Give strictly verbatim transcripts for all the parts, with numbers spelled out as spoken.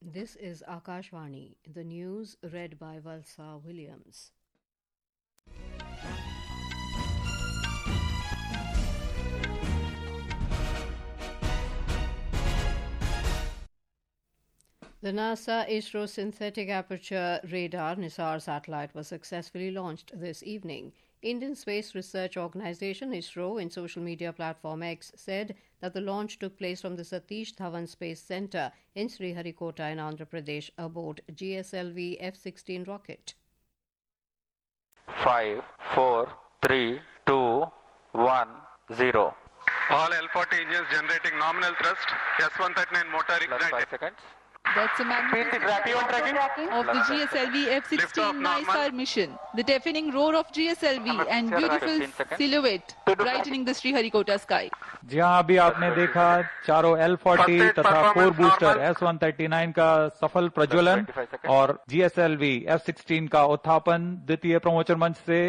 This is Akashvani, the news read by Valsa Williams. The NASA ISRO Synthetic Aperture Radar NISAR satellite was successfully launched this evening. Indian Space Research Organisation ISRO in social media platform X said that the launch took place from the Satish Dhawan Space Centre in Sriharikota in Andhra Pradesh aboard G S L V F sixteen rocket. Five, four, three, two, one, zero. All L forty engines generating nominal thrust. S one thirty-nine motor ignited. Five seconds. That's a magnificent of the G S L V F sixteen NISAR mission. The deafening roar of G S L V and beautiful silhouette brightening the Sriharikota sky. जी हाँ, अभी आपने देखा चारों L forty तथा four booster S one thirty nine का सफल प्रज्वलन और G S L V F sixteen का उत्थापन द्वितीय प्रमोचन मंच से.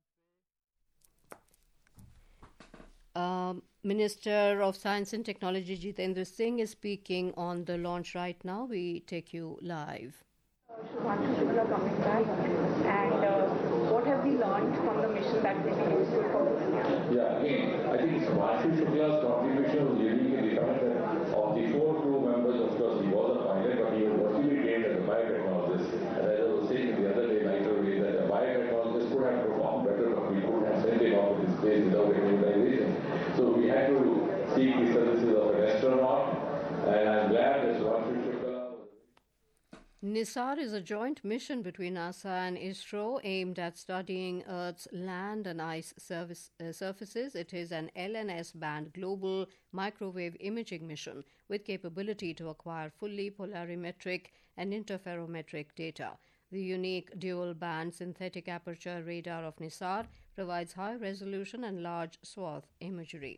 Um, Minister of Science and Technology Jitendra Singh is speaking on the launch right now. We take you live. Shubhanshu Shukla coming back, and uh, what have we learned from the mission that we used for Purnia? Yeah, again, I think Shubhanshu Shukla's contribution was unique in the fact that of the four crew members, of course, he was a pilot, but he was virtually trained as a biotechnologist. And as I was saying the other day, Nitro, that a biotechnologist could have performed better, but we couldn't have sent him off into space without any utilization. So we had to seek the services of an astronaut, and I'm glad that Shubhanshu Shukla. NISAR is a joint mission between NASA and ISRO aimed at studying Earth's land and ice service, uh, surfaces. It is an L N S-band global microwave imaging mission with capability to acquire fully polarimetric and interferometric data. The unique dual-band synthetic aperture radar of NISAR provides high-resolution and large swath imagery.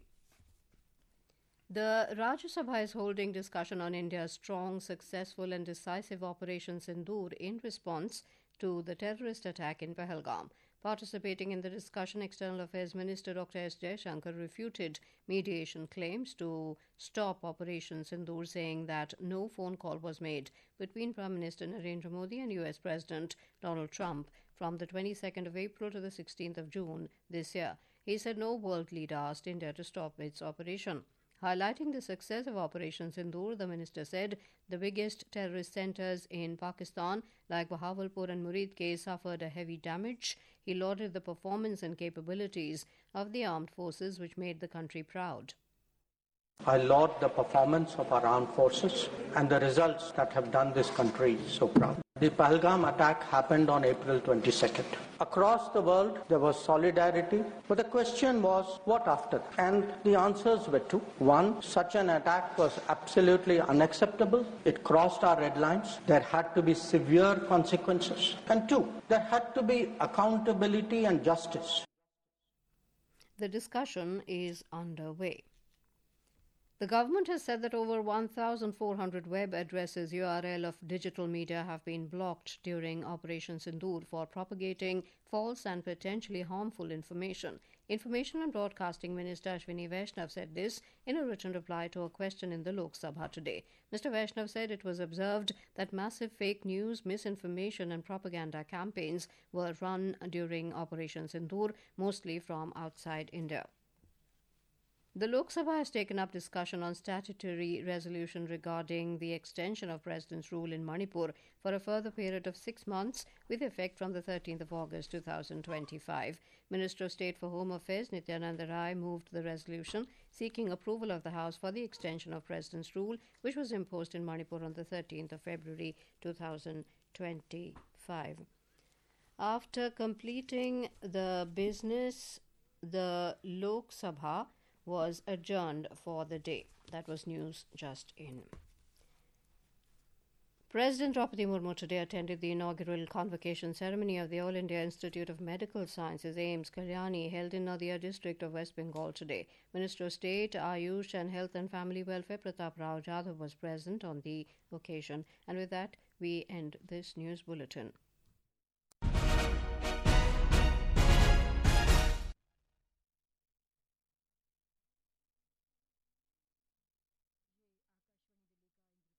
The Rajya Sabha is holding discussion on India's strong, successful and decisive Operation Sindoor in response to the terrorist attack in Pahalgam. Participating in the discussion, External Affairs Minister Doctor S. Jaishankar refuted mediation claims to stop Operation Sindoor, saying that no phone call was made between Prime Minister Narendra Modi and U S President Donald Trump from the twenty-second of April to the sixteenth of June this year. He said no world leader asked India to stop its operation. Highlighting the success of Operation Sindoor, the minister said the biggest terrorist centres in Pakistan, like Bahawalpur and Muridke, suffered a heavy damage. He lauded the performance and capabilities of the armed forces, which made the country proud. I laud the performance of our armed forces and the results that have done this country so proud. The Pahalgam attack happened on April twenty-second. Across the world, there was solidarity, but the question was, what after? And the answers were two. One, such an attack was absolutely unacceptable. It crossed our red lines. There had to be severe consequences. And two, there had to be accountability and justice. The discussion is underway. The government has said that over one thousand four hundred web addresses U R L of digital media have been blocked during Operation Sindoor for propagating false and potentially harmful information. Information and Broadcasting Minister Ashwini Vaishnav said this in a written reply to a question in the Lok Sabha today. Mister Vaishnav said it was observed that massive fake news, misinformation and propaganda campaigns were run during Operation Sindoor, mostly from outside India. The Lok Sabha has taken up discussion on statutory resolution regarding the extension of President's rule in Manipur for a further period of six months with effect from the thirteenth of August two thousand twenty-five. Minister of State for Home Affairs Nityananda Rai moved the resolution seeking approval of the House for the extension of President's rule, which was imposed in Manipur on the thirteenth of February two thousand twenty-five. After completing the business, the Lok Sabha was adjourned for the day. That was news just in. President Draupadi Murmu today attended the inaugural convocation ceremony of the All India Institute of Medical Sciences, AIIMS, Kalyani, held in Nadia district of West Bengal today. Minister of State, Ayush and Health and Family Welfare Pratap Rao Jadhav was present on the occasion. And with that, we end this news bulletin.